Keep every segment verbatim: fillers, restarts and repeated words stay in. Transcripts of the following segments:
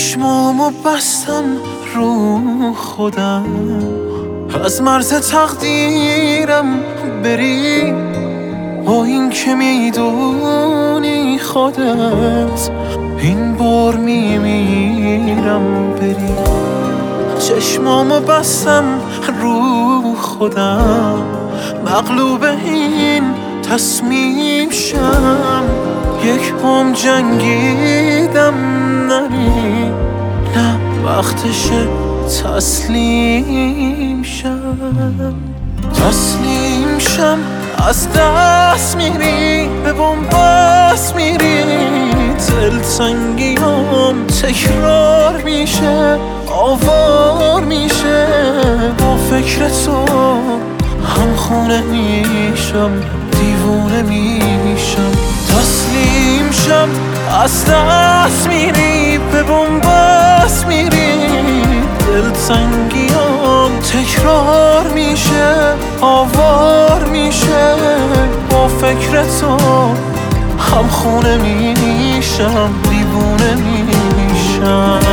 چشمامو بستم رو خودم، از مرز تقدیرم بری، با این که میدونی خودت این بار میمیرم بری. چشمامو بستم رو خودم، مغلوب این تصمیم شم، یک هم جنگیدم نری، نه وقتشه تسلیم شم. تسلیم شم از دست میری، به بنبست میری، دلتنگیام تکرار میشه، آوار میشه، با فکر تو هم خونه میشم، دیوونه میشم. تسلیم شم از دست میری، به بنبست میری، دلتنگیام تکرار میشه، آوار میشه، با فکر تو هم خونه میشم، دیوونه میشم.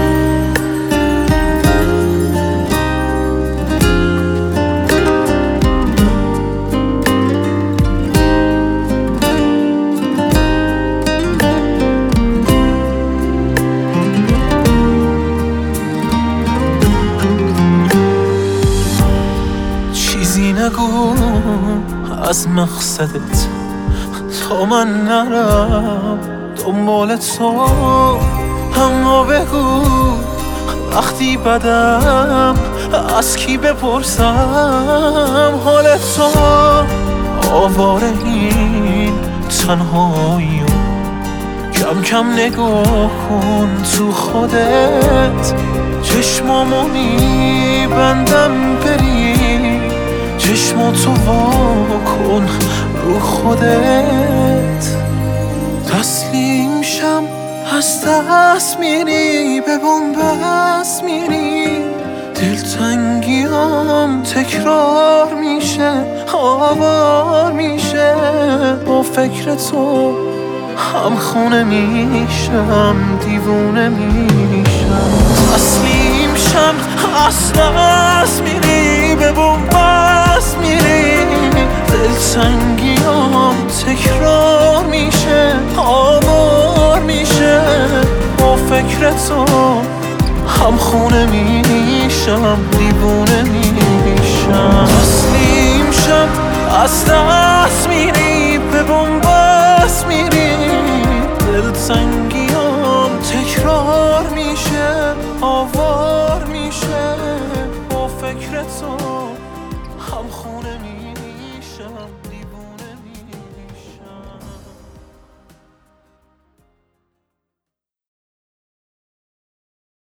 چیزی نگو از مقصدت تا من نرم دنبال تو، اما بگو وقتی بدم از کی بپرسم حال تو. آواره این تنهایی کم کم نگاه کن تو خودت، چشمامو میبندم بری، چشماتو وا کن رو خودت. تسلیم شم از دست میری، به بنبست میری، دلتنگیام تکرار میشه، آوار میشه، با فکر تو هم خونه میشم، دیوونه میشم. تسلیم شم از دست میری، به بنبست میری، دلتنگیام تکرار میشه، آوار میشه، با فکر تو هم خونه میشم، دیوونه میشم. تسلیم شم از دست میری،